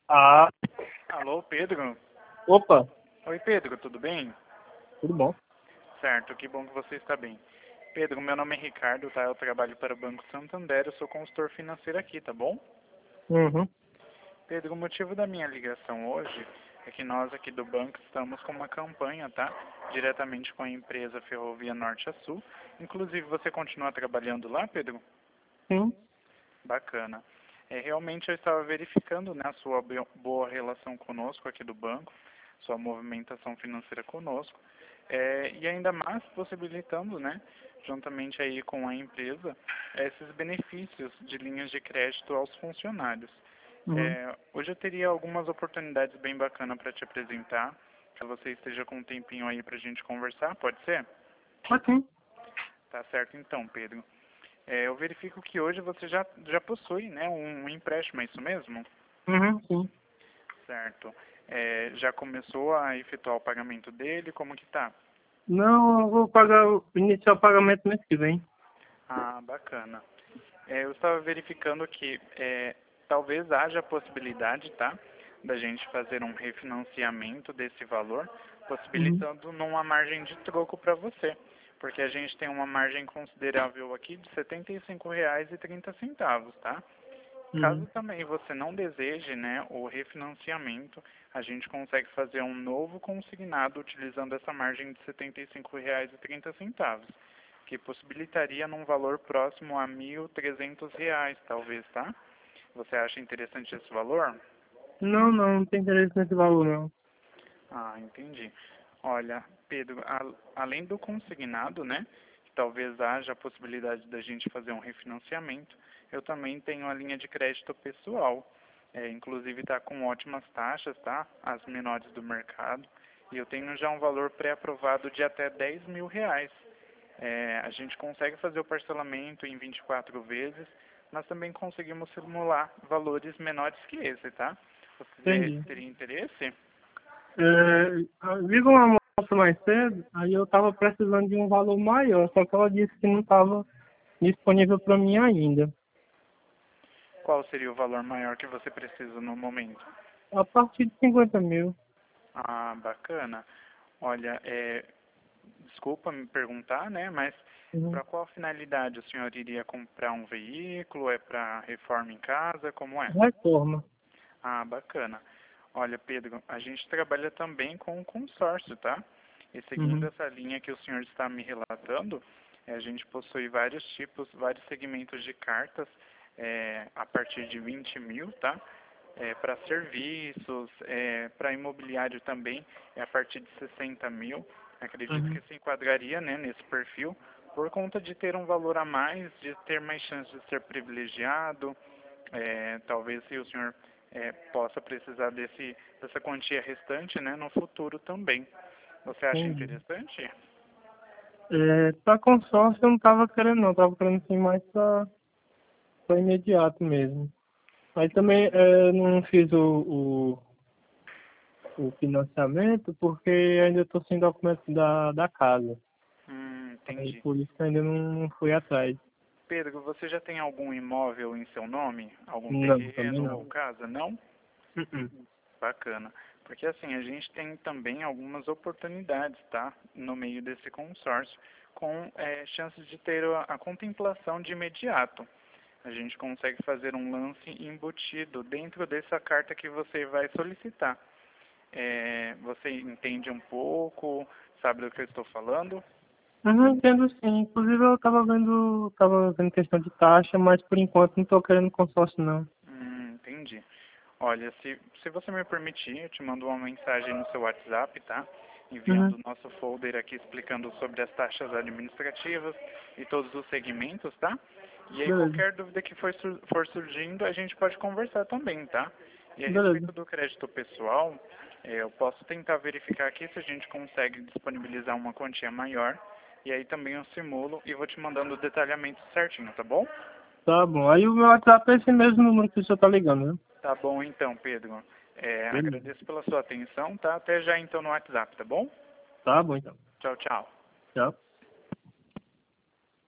Ah, Alô, Pedro? opa, Oi, Pedro, tudo bem? tudo bom? Certo, que bom que você está bem. Pedro, meu nome é Ricardo, tá? Eu trabalho para o Banco Santander, eu sou consultor financeiro aqui, tá bom? Uhum. Pedro, o motivo da minha ligação hoje é que nós aqui do banco estamos com uma campanha, tá? Diretamente com a empresa Ferrovia Norte a Sul. Inclusive, você continua trabalhando lá, Pedro? Sim. Bacana. Realmente eu estava verificando, né, a sua boa relação conosco aqui do banco, sua movimentação financeira conosco, e ainda mais possibilitando, né, juntamente aí com a empresa, esses benefícios de linhas de crédito aos funcionários. Uhum. Hoje eu teria algumas oportunidades bem bacanas para te apresentar, que você esteja com um tempinho aí para a gente conversar, pode ser? Mas sim. Tá certo então, Pedro. Eu verifico que hoje você já possui, né, um empréstimo, é isso mesmo? Uhum, sim. Certo. Já começou a efetuar o pagamento dele? Como que tá? Não, eu vou iniciar o pagamento mês que vem. Ah, bacana. Eu estava verificando que talvez haja a possibilidade, tá, da gente fazer um refinanciamento desse valor, Uhum. possibilitando numa margem de troco para você. Porque a gente tem uma margem considerável aqui de R$ 75,30, tá? Caso Uhum. também você não deseje, né, o refinanciamento, a gente consegue fazer um novo consignado utilizando essa margem de R$ 75,30, que possibilitaria num valor próximo a R$ 1.300, talvez, tá? Você acha interessante esse valor? Não, não tem interesse nesse valor, não. Ah, entendi. Olha, Pedro, além do consignado, né, que talvez haja a possibilidade da gente fazer um refinanciamento, eu também tenho a linha de crédito pessoal. Inclusive está com ótimas taxas, tá? As menores do mercado. E eu tenho já um valor pré-aprovado de até R$ 10.000. A gente consegue fazer o parcelamento em 24 vezes, mas também conseguimos simular valores menores que esse, tá? Você Entendi. teria interesse? Viva uma moça mais cedo, aí eu tava precisando de um valor maior, só que ela disse que não tava disponível para mim ainda. Qual seria o valor maior que você precisa no momento? A partir de 50 mil. Ah, bacana. Olha, desculpa me perguntar, né, mas Uhum. para qual finalidade o senhor iria comprar um veículo? É para reforma em casa? Como é? Reforma. Ah, bacana. Olha, Pedro, a gente trabalha também com consórcio, tá? E seguindo Uhum. essa linha que o senhor está me relatando, a gente possui vários tipos, vários segmentos de cartas a partir de 20 mil, tá? Para serviços, para imobiliário também, a partir de 60 mil. Acredito Uhum. que se enquadraria, né, nesse perfil, por conta de ter um valor a mais, de ter mais chance de ser privilegiado. Talvez se o senhor possa precisar dessa quantia restante, né, no futuro também. Você acha Entendi. interessante? Para consórcio eu não tava querendo não, tava querendo sim mais para imediato mesmo. Aí também Entendi. não fiz o financiamento porque ainda estou sem documento da casa. Aí Entendi. por isso que ainda não fui atrás. Pedro, você já tem algum imóvel em seu nome? Algum Não, também terreno não. ou casa? Não? Uh-uh. Bacana. Porque assim, a gente tem também algumas oportunidades, tá? No meio desse consórcio, com chances de ter a contemplação de imediato. A gente consegue fazer um lance embutido dentro dessa carta que você vai solicitar. Você entende um pouco, sabe do que eu estou falando? Eu não entendo sim. Inclusive eu tava vendo questão de taxa, mas por enquanto não estou querendo consórcio não. Entendi. Olha, se você me permitir, eu te mando uma mensagem no seu WhatsApp, tá? Enviando Uhum. o nosso folder aqui explicando sobre as taxas administrativas e todos os segmentos, tá? E aí Beleza, qualquer dúvida que for surgindo, a gente pode conversar também, tá? E a beleza. respeito do crédito pessoal, eu posso tentar verificar aqui se a gente consegue disponibilizar uma quantia maior. E aí também eu simulo e vou te mandando o detalhamento certinho, tá bom? Tá bom. Aí o meu WhatsApp é esse mesmo número que o senhor tá ligando, né? Tá bom então, Pedro. Beleza. Agradeço pela sua atenção, tá? Até já então no WhatsApp, tá bom? Tá bom então. Tchau, tchau. Tchau.